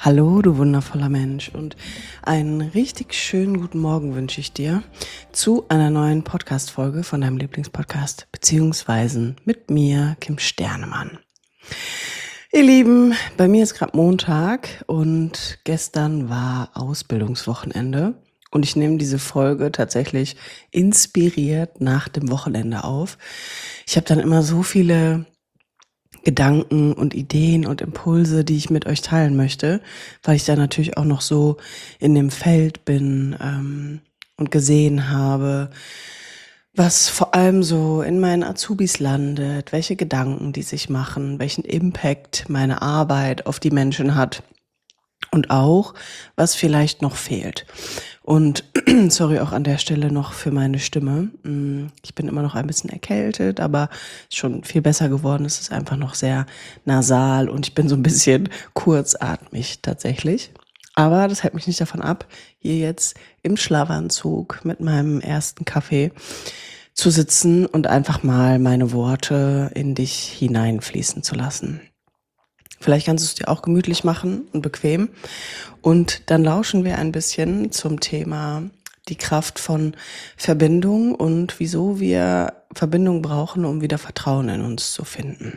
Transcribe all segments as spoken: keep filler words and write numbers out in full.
Hallo, du wundervoller Mensch, und einen richtig schönen guten Morgen wünsche ich dir zu einer neuen Podcast-Folge von deinem Lieblingspodcast, beziehungsweise mit mir, Kim Sternemann. Ihr Lieben, bei mir ist gerade Montag und gestern war Ausbildungswochenende und ich nehme diese Folge tatsächlich inspiriert nach dem Wochenende auf. Ich habe dann immer so viele Gedanken und Ideen und Impulse, die ich mit euch teilen möchte, weil ich da natürlich auch noch so in dem Feld bin ähm, und gesehen habe, was vor allem so in meinen Azubis landet, welche Gedanken die sich machen, welchen Impact meine Arbeit auf die Menschen hat und auch, was vielleicht noch fehlt. Und sorry auch an der Stelle noch für meine Stimme. Ich bin immer noch ein bisschen erkältet, aber ist schon viel besser geworden. Es ist einfach noch sehr nasal und ich bin so ein bisschen kurzatmig tatsächlich. Aber das hält mich nicht davon ab, hier jetzt im Schlafanzug mit meinem ersten Kaffee zu sitzen und einfach mal meine Worte in dich hineinfließen zu lassen. Vielleicht kannst du es dir auch gemütlich machen und bequem. Und dann lauschen wir ein bisschen zum Thema die Kraft von Verbindung und wieso wir Verbindung brauchen, um wieder Vertrauen in uns zu finden.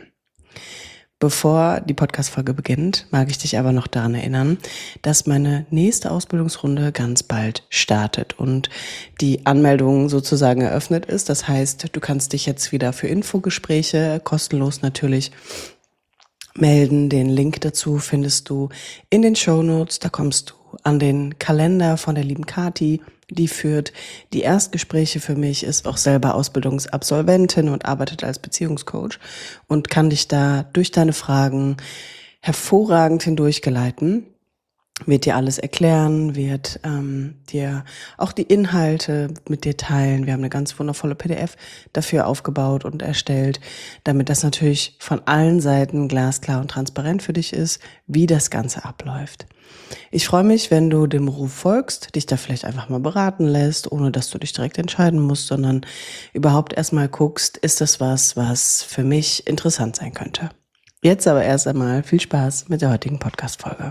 Bevor die Podcast-Folge beginnt, mag ich dich aber noch daran erinnern, dass meine nächste Ausbildungsrunde ganz bald startet und die Anmeldung sozusagen eröffnet ist. Das heißt, du kannst dich jetzt wieder für Infogespräche, kostenlos natürlich, melden. Den Link dazu findest du in den Shownotes. Da kommst du an den Kalender von der lieben Kati. Die führt die Erstgespräche für mich, ist auch selber Ausbildungsabsolventin und arbeitet als Beziehungscoach und kann dich da durch deine Fragen hervorragend hindurchgeleiten. Wird dir alles erklären, wird ähm, dir auch die Inhalte mit dir teilen. Wir haben eine ganz wundervolle P D F dafür aufgebaut und erstellt, damit das natürlich von allen Seiten glasklar und transparent für dich ist, wie das Ganze abläuft. Ich freue mich, wenn du dem Ruf folgst, dich da vielleicht einfach mal beraten lässt, ohne dass du dich direkt entscheiden musst, sondern überhaupt erstmal guckst, ist das was, was für mich interessant sein könnte. Jetzt aber erst einmal viel Spaß mit der heutigen Podcast-Folge.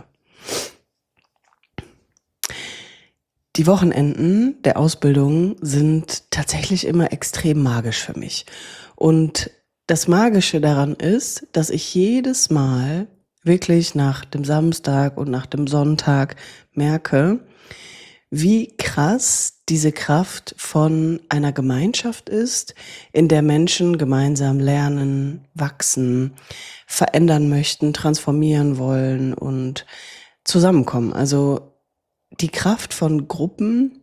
Die Wochenenden der Ausbildung sind tatsächlich immer extrem magisch für mich. Und das Magische daran ist, dass ich jedes Mal wirklich nach dem Samstag und nach dem Sonntag merke, wie krass diese Kraft von einer Gemeinschaft ist, in der Menschen gemeinsam lernen, wachsen, verändern möchten, transformieren wollen und zusammenkommen. Also die Kraft von Gruppen,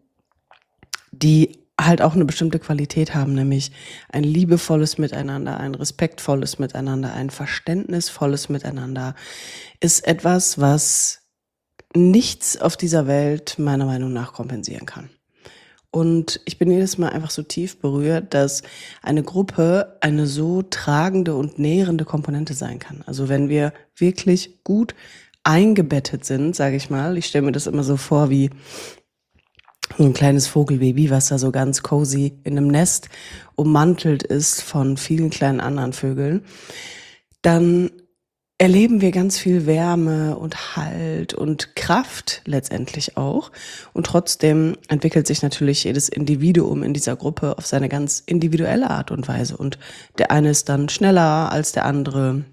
die halt auch eine bestimmte Qualität haben, nämlich ein liebevolles Miteinander, ein respektvolles Miteinander, ein verständnisvolles Miteinander, ist etwas, was nichts auf dieser Welt meiner Meinung nach kompensieren kann. Und ich bin jedes Mal einfach so tief berührt, dass eine Gruppe eine so tragende und nährende Komponente sein kann. Also wenn wir wirklich gut eingebettet sind, sage ich mal. Ich stelle mir das immer so vor wie so ein kleines Vogelbaby, was da so ganz cozy in einem Nest ummantelt ist von vielen kleinen anderen Vögeln. Dann erleben wir ganz viel Wärme und Halt und Kraft letztendlich auch. Und trotzdem entwickelt sich natürlich jedes Individuum in dieser Gruppe auf seine ganz individuelle Art und Weise. Und der eine ist dann schneller als der andere.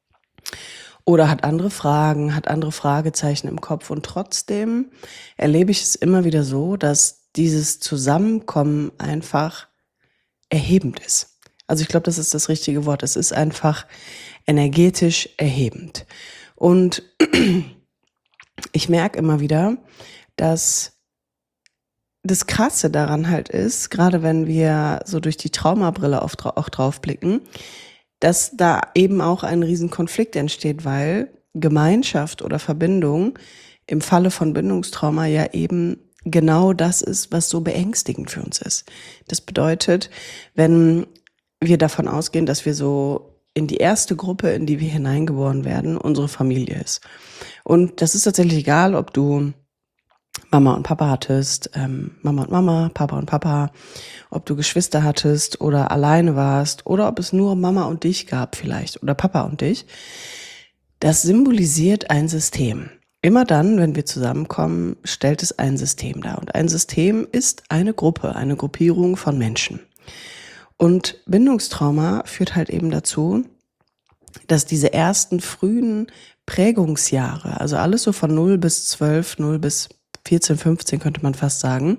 Oder hat andere Fragen, hat andere Fragezeichen im Kopf. Und trotzdem erlebe ich es immer wieder so, dass dieses Zusammenkommen einfach erhebend ist. Also ich glaube, das ist das richtige Wort. Es ist einfach energetisch erhebend. Und ich merke immer wieder, dass das Krasse daran halt ist, gerade wenn wir so durch die Traumabrille auch drauf blicken, dass da eben auch ein Riesenkonflikt entsteht, weil Gemeinschaft oder Verbindung im Falle von Bindungstrauma ja eben genau das ist, was so beängstigend für uns ist. Das bedeutet, wenn wir davon ausgehen, dass wir so in die erste Gruppe, in die wir hineingeboren werden, unsere Familie ist. Und das ist tatsächlich egal, ob du Mama und Papa hattest, ähm, Mama und Mama, Papa und Papa, ob du Geschwister hattest oder alleine warst oder ob es nur Mama und dich gab vielleicht oder Papa und dich. Das symbolisiert ein System. immer dann, wenn wir zusammenkommen, stellt es ein System dar. Und ein System ist eine Gruppe, eine Gruppierung von Menschen. Und Bindungstrauma führt halt eben dazu, dass diese ersten frühen Prägungsjahre, also alles so von null bis zwölf, null bis vierzehn, fünfzehn könnte man fast sagen,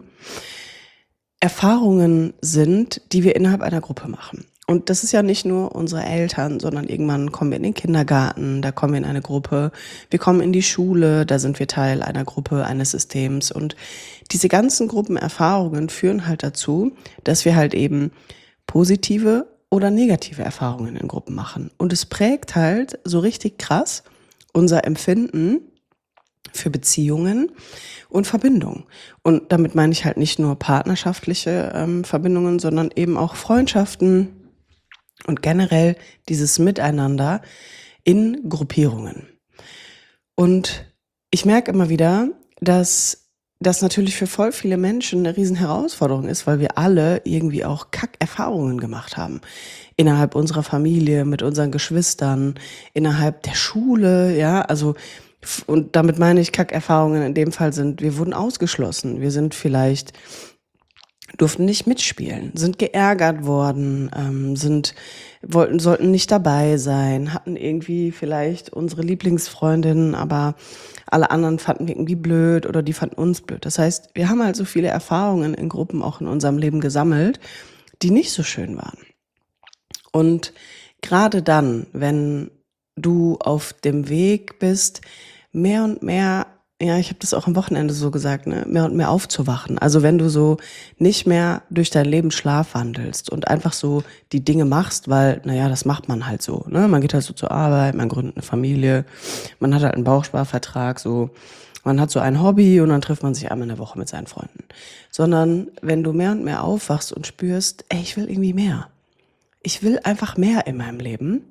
Erfahrungen sind, die wir innerhalb einer Gruppe machen. Und das ist ja nicht nur unsere Eltern, sondern irgendwann kommen wir in den Kindergarten, da kommen wir in eine Gruppe, wir kommen in die Schule, da sind wir Teil einer Gruppe, eines Systems. Und diese ganzen Gruppenerfahrungen führen halt dazu, dass wir halt eben positive oder negative Erfahrungen in Gruppen machen. Und es prägt halt so richtig krass unser Empfinden für Beziehungen und Verbindungen. Und damit meine ich halt nicht nur partnerschaftliche ähm, Verbindungen, sondern eben auch Freundschaften und generell dieses Miteinander in Gruppierungen. Und ich merke immer wieder, dass das natürlich für voll viele Menschen eine riesen Herausforderung ist, weil wir alle irgendwie auch Kackerfahrungen gemacht haben. Innerhalb unserer Familie, mit unseren Geschwistern, innerhalb der Schule, ja, also und damit meine ich Kackerfahrungen in dem Fall sind, wir wurden ausgeschlossen, wir sind vielleicht, durften nicht mitspielen, sind geärgert worden, ähm, sind, wollten, sollten nicht dabei sein, hatten irgendwie vielleicht unsere Lieblingsfreundin, aber alle anderen fanden wir irgendwie blöd oder die fanden uns blöd. Das heißt, wir haben halt so viele Erfahrungen in Gruppen auch in unserem Leben gesammelt, die nicht so schön waren. Und gerade dann, wenn du auf dem Weg bist, mehr und mehr, ja, ich habe das auch am Wochenende so gesagt, ne, mehr und mehr aufzuwachen. Also wenn du so nicht mehr durch dein Leben schlafwandelst und einfach so die Dinge machst, weil, naja, das macht man halt so, ne? Man geht halt so zur Arbeit, man gründet eine Familie, man hat halt einen Bausparvertrag, so, man hat so ein Hobby und dann trifft man sich einmal in der Woche mit seinen Freunden. Sondern wenn du mehr und mehr aufwachst und spürst, ey, ich will irgendwie mehr. Ich will einfach mehr in meinem Leben,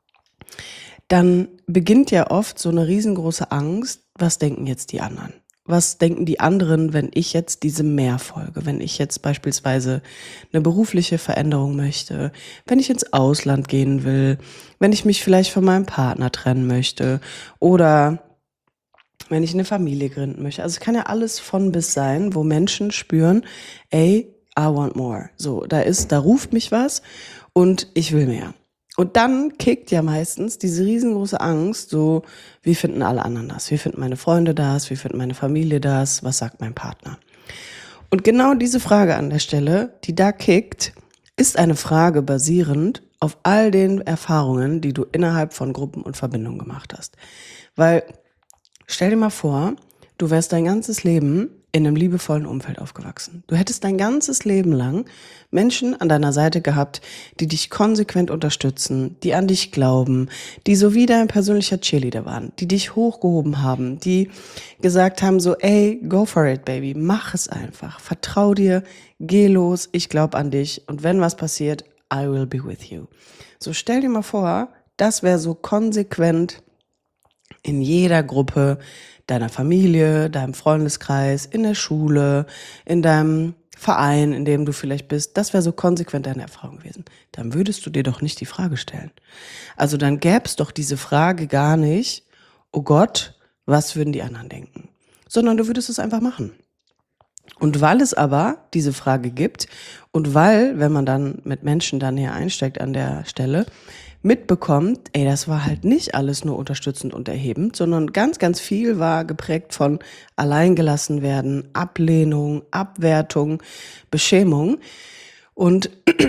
dann beginnt ja oft so eine riesengroße Angst, was denken jetzt die anderen? Was denken die anderen, wenn ich jetzt diesem Mehr folge? Wenn ich jetzt beispielsweise eine berufliche Veränderung möchte, wenn ich ins Ausland gehen will, wenn ich mich vielleicht von meinem Partner trennen möchte oder wenn ich eine Familie gründen möchte. Also es kann ja alles von bis sein, wo Menschen spüren, ey, I want more. So, da ist, da ruft mich was und ich will mehr. Und dann kickt ja meistens diese riesengroße Angst, so, wie finden alle anderen das? Wie finden meine Freunde das? Wie finden meine Familie das? Was sagt mein Partner? Und genau diese Frage an der Stelle, die da kickt, ist eine Frage basierend auf all den Erfahrungen, die du innerhalb von Gruppen und Verbindungen gemacht hast. Weil, stell dir mal vor, du wärst dein ganzes Leben in einem liebevollen Umfeld aufgewachsen. Du hättest dein ganzes Leben lang Menschen an deiner Seite gehabt, die dich konsequent unterstützen, die an dich glauben, die so wie dein persönlicher Cheerleader waren, die dich hochgehoben haben, die gesagt haben so, ey, go for it, baby, mach es einfach, vertrau dir, geh los, ich glaube an dich und wenn was passiert, I will be with you. So stell dir mal vor, das wäre so konsequent in jeder Gruppe deiner Familie, deinem Freundeskreis, in der Schule, in deinem Verein, in dem du vielleicht bist, das wäre so konsequent deine Erfahrung gewesen. Dann würdest du dir doch nicht die Frage stellen. Also dann gäbe es doch diese Frage gar nicht, oh Gott, was würden die anderen denken? Sondern du würdest es einfach machen. Und weil es aber diese Frage gibt und weil, wenn man dann mit Menschen da näher einsteigt an der Stelle, mitbekommt, ey, das war halt nicht alles nur unterstützend und erhebend, sondern ganz, ganz viel war geprägt von alleingelassen werden, Ablehnung, Abwertung, Beschämung und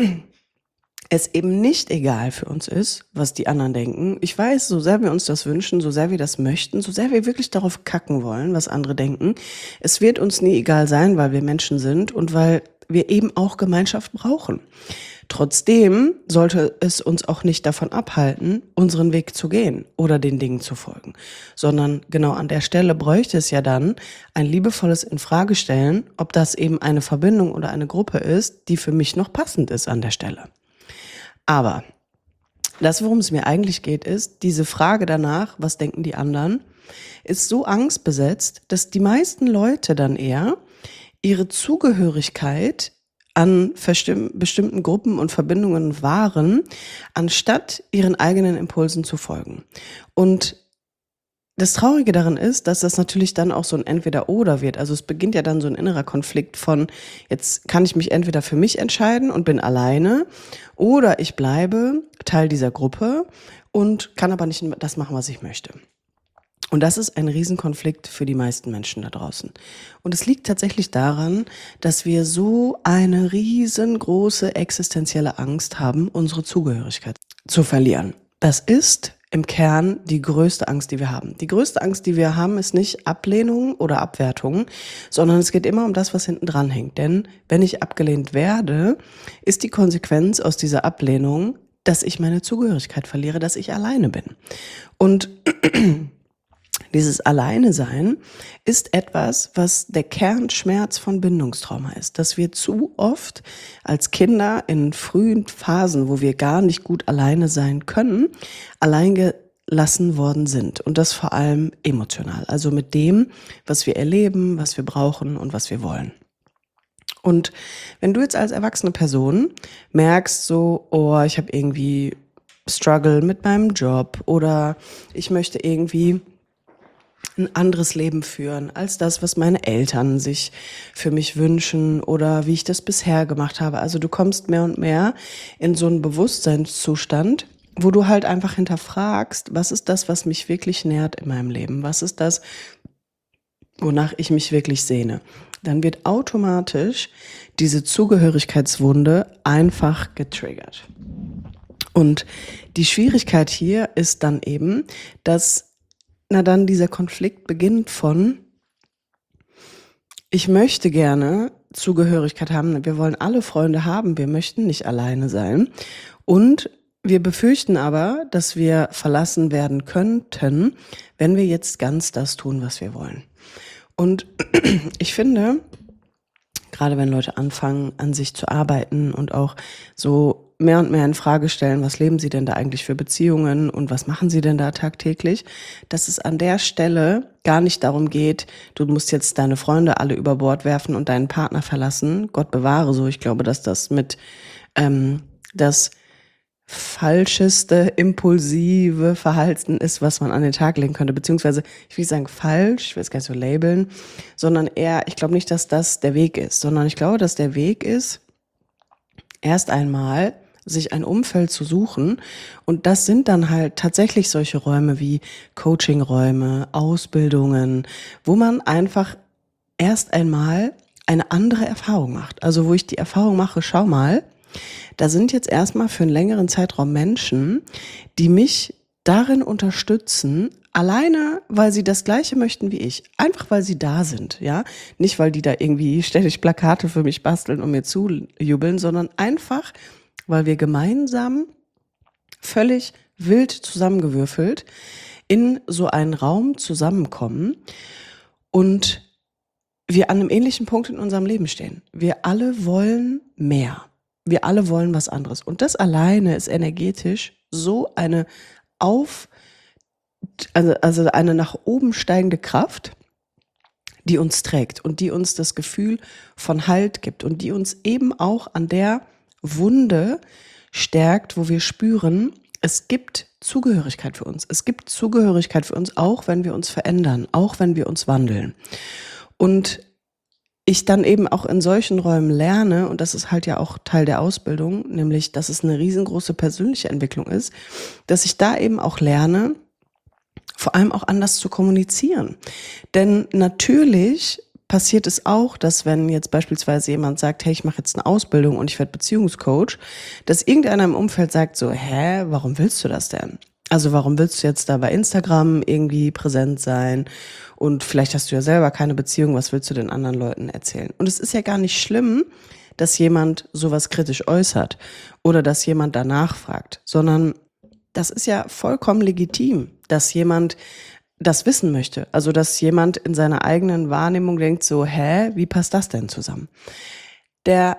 es eben nicht egal für uns ist, was die anderen denken. Ich weiß, so sehr wir uns das wünschen, so sehr wir das möchten, so sehr wir wirklich darauf kacken wollen, was andere denken, es wird uns nie egal sein, weil wir Menschen sind und weil wir eben auch Gemeinschaft brauchen. Trotzdem sollte es uns auch nicht davon abhalten, unseren Weg zu gehen oder den Dingen zu folgen, sondern genau an der Stelle bräuchte es ja dann ein liebevolles Infragestellen, ob das eben eine Verbindung oder eine Gruppe ist, die für mich noch passend ist an der Stelle. Aber das, worum es mir eigentlich geht, ist, diese Frage danach, was denken die anderen, ist so angstbesetzt, dass die meisten Leute dann eher ihre Zugehörigkeit an bestimmten Gruppen und Verbindungen wahren, anstatt ihren eigenen Impulsen zu folgen. Und das Traurige daran ist, dass das natürlich dann auch so ein Entweder-Oder wird. Also, es beginnt ja dann so ein innerer Konflikt von: Jetzt kann ich mich entweder für mich entscheiden und bin alleine oder ich bleibe Teil dieser Gruppe und kann aber nicht das machen, was ich möchte. Und das ist ein Riesenkonflikt für die meisten Menschen da draußen. Und es liegt tatsächlich daran, dass wir so eine riesengroße existenzielle Angst haben, unsere Zugehörigkeit zu verlieren. Das ist im Kern die größte Angst, die wir haben. Die größte Angst, die wir haben, ist nicht Ablehnung oder Abwertung, sondern es geht immer um das, was hinten dran hängt. Denn wenn ich abgelehnt werde, ist die Konsequenz aus dieser Ablehnung, dass ich meine Zugehörigkeit verliere, dass ich alleine bin. Und dieses Alleine-Sein ist etwas, was der Kernschmerz von Bindungstrauma ist. Dass wir zu oft als Kinder in frühen Phasen, wo wir gar nicht gut alleine sein können, allein gelassen worden sind. Und das vor allem emotional. Also mit dem, was wir erleben, was wir brauchen und was wir wollen. Und wenn du jetzt als erwachsene Person merkst so, oh, ich habe irgendwie Struggle mit meinem Job oder ich möchte irgendwie ein anderes Leben führen als das, was meine Eltern sich für mich wünschen oder wie ich das bisher gemacht habe. Also du kommst mehr und mehr in so einen Bewusstseinszustand, wo du halt einfach hinterfragst, was ist das, was mich wirklich nährt in meinem Leben? Was ist das, wonach ich mich wirklich sehne? Dann wird automatisch diese Zugehörigkeitswunde einfach getriggert. Und die Schwierigkeit hier ist dann eben, dass na dann dieser Konflikt beginnt von: Ich möchte gerne Zugehörigkeit haben, wir wollen alle Freunde haben, wir möchten nicht alleine sein. Und wir befürchten aber, dass wir verlassen werden könnten, wenn wir jetzt ganz das tun, was wir wollen. Und ich finde, gerade wenn Leute anfangen, an sich zu arbeiten und auch so mehr und mehr in Frage stellen, was leben sie denn da eigentlich für Beziehungen und was machen sie denn da tagtäglich, dass es an der Stelle gar nicht darum geht, du musst jetzt deine Freunde alle über Bord werfen und deinen Partner verlassen. Gott bewahre so. Ich glaube, dass das mit ähm, das falscheste, impulsive Verhalten ist, was man an den Tag legen könnte. Beziehungsweise, ich will nicht sagen falsch, ich will es gar nicht so labeln, sondern eher, ich glaube nicht, dass das der Weg ist, sondern ich glaube, dass der Weg ist, erst einmal sich ein Umfeld zu suchen. Und das sind dann halt tatsächlich solche Räume wie Coachingräume, Ausbildungen, wo man einfach erst einmal eine andere Erfahrung macht. Also wo ich die Erfahrung mache, schau mal, da sind jetzt erstmal für einen längeren Zeitraum Menschen, die mich darin unterstützen, alleine, weil sie das Gleiche möchten wie ich. Einfach, weil sie da sind, ja. Nicht, weil die da irgendwie ständig Plakate für mich basteln und mir zujubeln, sondern einfach, weil wir gemeinsam völlig wild zusammengewürfelt in so einen Raum zusammenkommen und wir an einem ähnlichen Punkt in unserem Leben stehen. Wir alle wollen mehr. Wir alle wollen was anderes. Und das alleine ist energetisch so eine auf, also, also eine nach oben steigende Kraft, die uns trägt und die uns das Gefühl von Halt gibt und die uns eben auch an der Wunde stärkt, wo wir spüren, es gibt Zugehörigkeit für uns. Es gibt Zugehörigkeit für uns, auch wenn wir uns verändern, auch wenn wir uns wandeln. Und ich dann eben auch in solchen Räumen lerne, und das ist halt ja auch Teil der Ausbildung, nämlich, dass es eine riesengroße persönliche Entwicklung ist, dass ich da eben auch lerne, vor allem auch anders zu kommunizieren. Denn natürlich passiert es auch, dass wenn jetzt beispielsweise jemand sagt, hey, ich mache jetzt eine Ausbildung und ich werde Beziehungscoach, dass irgendeiner im Umfeld sagt so, hä, warum willst du das denn? Also warum willst du jetzt da bei Instagram irgendwie präsent sein? Und vielleicht hast du ja selber keine Beziehung, was willst du den anderen Leuten erzählen? Und es ist ja gar nicht schlimm, dass jemand sowas kritisch äußert oder dass jemand danach fragt, sondern das ist ja vollkommen legitim, dass jemand das wissen möchte. Also dass jemand in seiner eigenen Wahrnehmung denkt so, hä, wie passt das denn zusammen? Der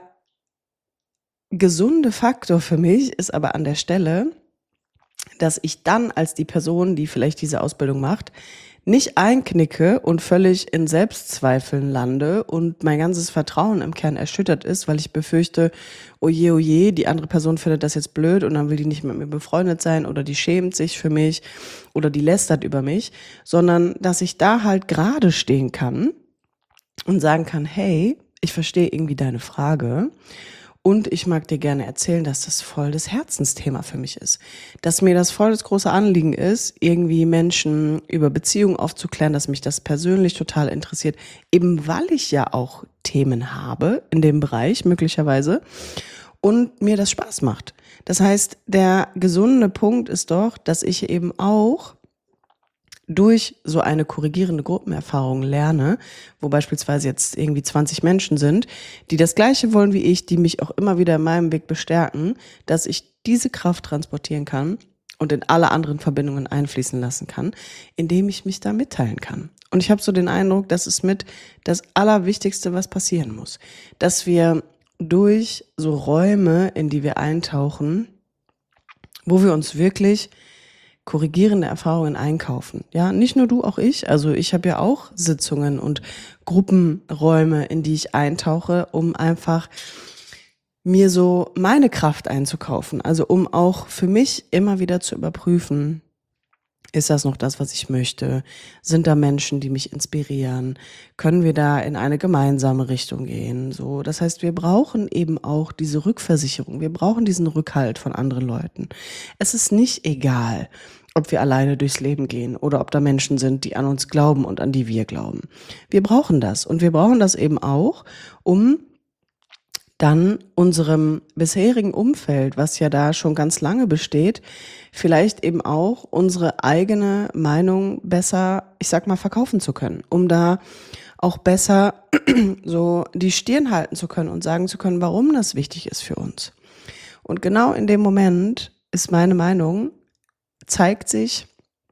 gesunde Faktor für mich ist aber an der Stelle, dass ich dann als die Person, die vielleicht diese Ausbildung macht, nicht einknicke und völlig in Selbstzweifeln lande und mein ganzes Vertrauen im Kern erschüttert ist, weil ich befürchte, oje, oje, die andere Person findet das jetzt blöd und dann will die nicht mit mir befreundet sein oder die schämt sich für mich oder die lästert über mich, sondern dass ich da halt gerade stehen kann und sagen kann, hey, ich verstehe irgendwie deine Frage und ich mag dir gerne erzählen, dass das voll das Herzensthema für mich ist. Dass mir das voll das große Anliegen ist, irgendwie Menschen über Beziehungen aufzuklären, dass mich das persönlich total interessiert, eben weil ich ja auch Themen habe in dem Bereich möglicherweise und mir das Spaß macht. Das heißt, der gesunde Punkt ist doch, dass ich eben auch durch so eine korrigierende Gruppenerfahrung lerne, wo beispielsweise jetzt irgendwie zwanzig Menschen sind, die das Gleiche wollen wie ich, die mich auch immer wieder in meinem Weg bestärken, dass ich diese Kraft transportieren kann und in alle anderen Verbindungen einfließen lassen kann, indem ich mich da mitteilen kann. Und ich habe so den Eindruck, das ist mit das Allerwichtigste, was passieren muss, dass wir durch so Räume, in die wir eintauchen, wo wir uns wirklich korrigierende Erfahrungen einkaufen. Ja, nicht nur du, auch ich. Also ich habe ja auch Sitzungen und Gruppenräume, in die ich eintauche, um einfach mir so meine Kraft einzukaufen. Also um auch für mich immer wieder zu überprüfen, ist das noch das, was ich möchte? Sind da Menschen, die mich inspirieren? Können wir da in eine gemeinsame Richtung gehen? So, das heißt, wir brauchen eben auch diese Rückversicherung. Wir brauchen diesen Rückhalt von anderen Leuten. Es ist nicht egal, ob wir alleine durchs Leben gehen oder ob da Menschen sind, die an uns glauben und an die wir glauben. Wir brauchen das und wir brauchen das eben auch, um dann unserem bisherigen Umfeld, was ja da schon ganz lange besteht, vielleicht eben auch unsere eigene Meinung besser, ich sag mal, verkaufen zu können, um da auch besser so die Stirn halten zu können und sagen zu können, warum das wichtig ist für uns. Und genau in dem Moment ist meine Meinung, zeigt sich,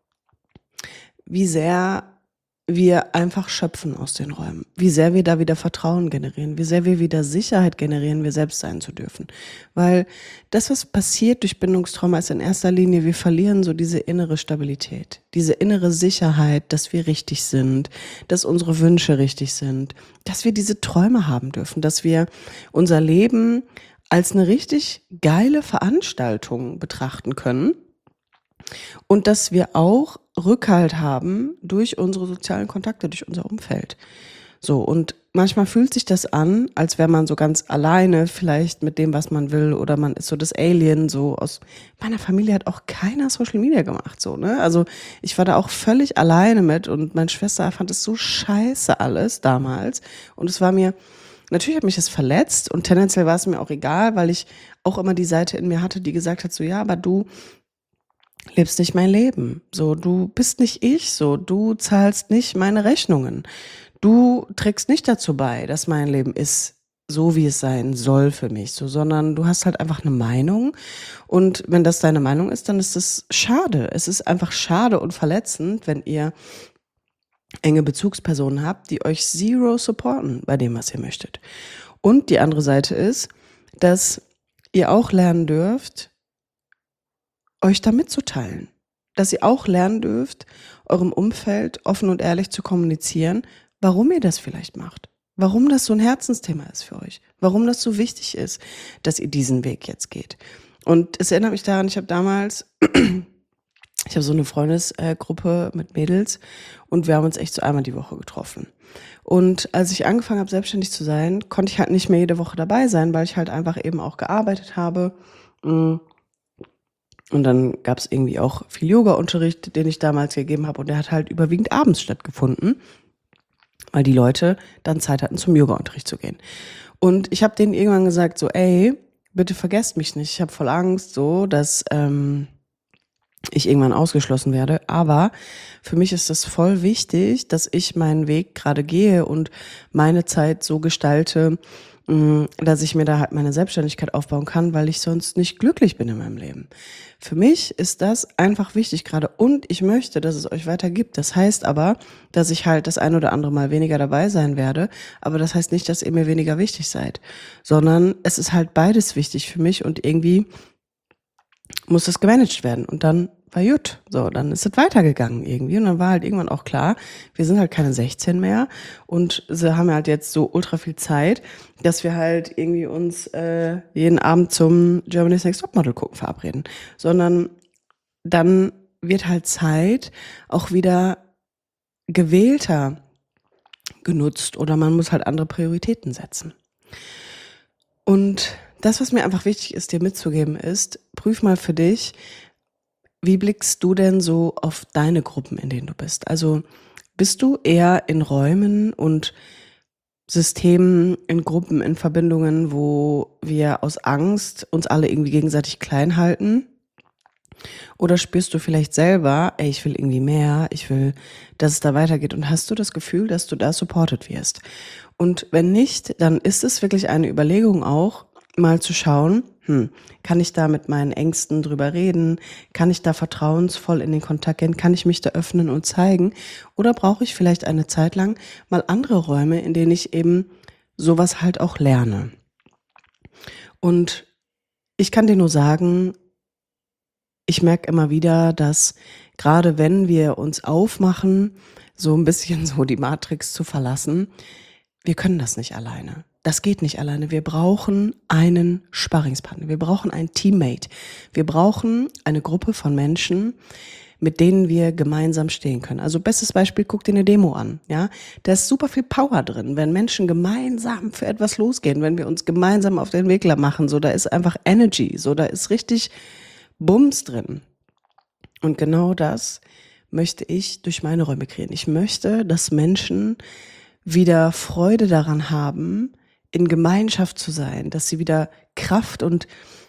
wie sehr wir einfach schöpfen aus den Räumen, wie sehr wir da wieder Vertrauen generieren, wie sehr wir wieder Sicherheit generieren, wir selbst sein zu dürfen. Weil das, was passiert durch Bindungstrauma, ist in erster Linie, wir verlieren so diese innere Stabilität, diese innere Sicherheit, dass wir richtig sind, dass unsere Wünsche richtig sind, dass wir diese Träume haben dürfen, dass wir unser Leben als eine richtig geile Veranstaltung betrachten können. Und dass wir auch Rückhalt haben durch unsere sozialen Kontakte, durch unser Umfeld. So, und manchmal fühlt sich das an, als wäre man so ganz alleine vielleicht mit dem, was man will, oder man ist so das Alien, so aus meiner Familie hat auch keiner Social Media gemacht, so, ne? Also ich war da auch völlig alleine mit und meine Schwester fand es so scheiße alles damals und es war mir, natürlich hat mich das verletzt und tendenziell war es mir auch egal, weil ich auch immer die Seite in mir hatte, die gesagt hat, so, ja, aber du lebst nicht mein Leben. So, du bist nicht ich, so, du zahlst nicht meine Rechnungen. Du trägst nicht dazu bei, dass mein Leben ist, so wie es sein soll für mich, so, sondern du hast halt einfach eine Meinung. Und wenn das deine Meinung ist, dann ist es schade. Es ist einfach schade und verletzend, wenn ihr enge Bezugspersonen habt, die euch zero supporten bei dem, was ihr möchtet. Und die andere Seite ist, dass ihr auch lernen dürft, euch da mitzuteilen. Dass ihr auch lernen dürft, eurem Umfeld offen und ehrlich zu kommunizieren, warum ihr das vielleicht macht. Warum das so ein Herzensthema ist für euch. Warum das so wichtig ist, dass ihr diesen Weg jetzt geht. Und es erinnert mich daran, ich habe damals, ich habe so eine Freundesgruppe mit Mädels und wir haben uns echt so einmal die Woche getroffen. Und als ich angefangen habe, selbstständig zu sein, konnte ich halt nicht mehr jede Woche dabei sein, weil ich halt einfach eben auch gearbeitet habe. Und dann gab es irgendwie auch viel Yoga-Unterricht, den ich damals gegeben habe. Und der hat halt überwiegend abends stattgefunden, weil die Leute dann Zeit hatten, zum Yoga-Unterricht zu gehen. Und ich habe denen irgendwann gesagt, so, ey, bitte vergesst mich nicht. Ich habe voll Angst, so, dass ähm, ich irgendwann ausgeschlossen werde. Aber für mich ist das voll wichtig, dass ich meinen Weg gerade gehe und meine Zeit so gestalte, dass ich mir da halt meine Selbstständigkeit aufbauen kann, weil ich sonst nicht glücklich bin in meinem Leben. Für mich ist das einfach wichtig gerade und ich möchte, dass es euch weiter gibt. Das heißt aber, dass ich halt das ein oder andere Mal weniger dabei sein werde, aber das heißt nicht, dass ihr mir weniger wichtig seid, sondern es ist halt beides wichtig für mich und irgendwie muss das gemanagt werden und dann war gut. So, dann ist es weitergegangen irgendwie. Und dann war halt irgendwann auch klar, wir sind halt keine sechzehn mehr. Und sie haben halt jetzt so ultra viel Zeit, dass wir halt irgendwie uns äh, jeden Abend zum Germany's Next Topmodel gucken verabreden. Sondern dann wird halt Zeit auch wieder gewählter genutzt oder man muss halt andere Prioritäten setzen. Und das, was mir einfach wichtig ist, dir mitzugeben, ist, prüf mal für dich, wie blickst du denn so auf deine Gruppen, in denen du bist? Also bist du eher in Räumen und Systemen, in Gruppen, in Verbindungen, wo wir aus Angst uns alle irgendwie gegenseitig klein halten? Oder spürst du vielleicht selber, ey, ich will irgendwie mehr, ich will, dass es da weitergeht und hast du das Gefühl, dass du da supported wirst? Und wenn nicht, dann ist es wirklich eine Überlegung auch, mal zu schauen, hm, kann ich da mit meinen Ängsten drüber reden? Kann ich da vertrauensvoll in den Kontakt gehen? Kann ich mich da öffnen und zeigen? Oder brauche ich vielleicht eine Zeit lang mal andere Räume, in denen ich eben sowas halt auch lerne? Und ich kann dir nur sagen, ich merke immer wieder, dass gerade wenn wir uns aufmachen, so ein bisschen so die Matrix zu verlassen, wir können das nicht alleine. Das geht nicht alleine. Wir brauchen einen Sparringspartner. Wir brauchen einen Teammate. Wir brauchen eine Gruppe von Menschen, mit denen wir gemeinsam stehen können. Also bestes Beispiel, guck dir eine Demo an. Ja, da ist super viel Power drin, wenn Menschen gemeinsam für etwas losgehen, wenn wir uns gemeinsam auf den Weg machen. So, da ist einfach Energy. So, da ist richtig Bums drin. Und genau das möchte ich durch meine Räume kreieren. Ich möchte, dass Menschen wieder Freude daran haben, in Gemeinschaft zu sein, dass sie wieder Kraft und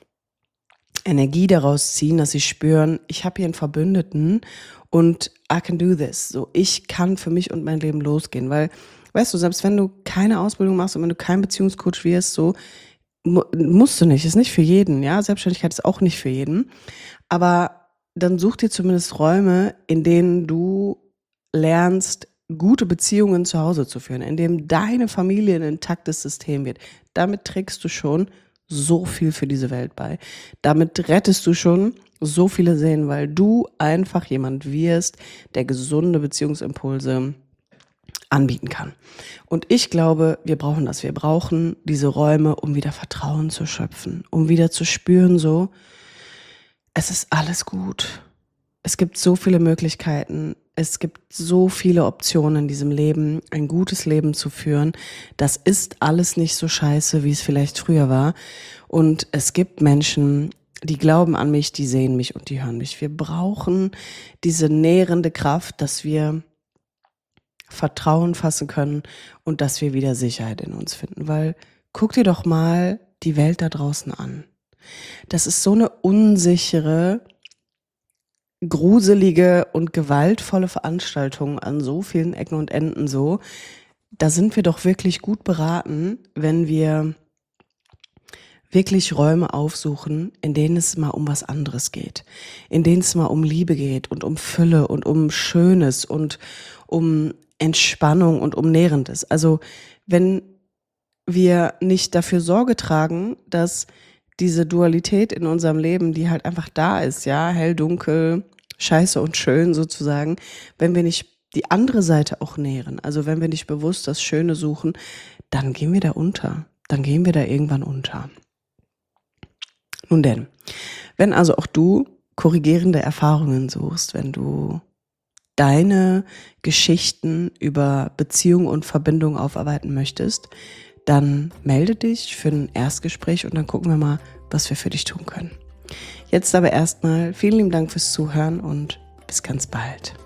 Energie daraus ziehen, dass sie spüren, ich habe hier einen Verbündeten und I can do this. So, ich kann für mich und mein Leben losgehen, weil, weißt du, selbst wenn du keine Ausbildung machst und wenn du kein Beziehungscoach wirst, so mu- musst du nicht, ist nicht für jeden, ja, Selbstständigkeit ist auch nicht für jeden, aber dann such dir zumindest Räume, in denen du lernst, gute Beziehungen zu Hause zu führen, in dem deine Familie ein intaktes System wird. Damit trägst du schon so viel für diese Welt bei. Damit rettest du schon so viele Seelen, weil du einfach jemand wirst, der gesunde Beziehungsimpulse anbieten kann. Und ich glaube, wir brauchen das. Wir brauchen diese Räume, um wieder Vertrauen zu schöpfen, um wieder zu spüren, so, es ist alles gut. Es gibt so viele Möglichkeiten. Es gibt so viele Optionen in diesem Leben, ein gutes Leben zu führen. Das ist alles nicht so scheiße, wie es vielleicht früher war. Und es gibt Menschen, die glauben an mich, die sehen mich und die hören mich. Wir brauchen diese nährende Kraft, dass wir Vertrauen fassen können und dass wir wieder Sicherheit in uns finden. Weil guck dir doch mal die Welt da draußen an. Das ist so eine unsichere, gruselige und gewaltvolle Veranstaltung an so vielen Ecken und Enden so. Da sind wir doch wirklich gut beraten, wenn wir wirklich Räume aufsuchen, in denen es mal um was anderes geht, in denen es mal um Liebe geht und um Fülle und um Schönes und um Entspannung und um Nährendes. Also wenn wir nicht dafür Sorge tragen, dass diese Dualität in unserem Leben, die halt einfach da ist, ja, hell, dunkel, scheiße und schön sozusagen, wenn wir nicht die andere Seite auch nähren, also wenn wir nicht bewusst das Schöne suchen, dann gehen wir da unter, dann gehen wir da irgendwann unter. Nun denn, wenn also auch du korrigierende Erfahrungen suchst, wenn du deine Geschichten über Beziehung und Verbindung aufarbeiten möchtest, dann melde dich für ein Erstgespräch und dann gucken wir mal, was wir für dich tun können. Jetzt aber erstmal vielen lieben Dank fürs Zuhören und bis ganz bald.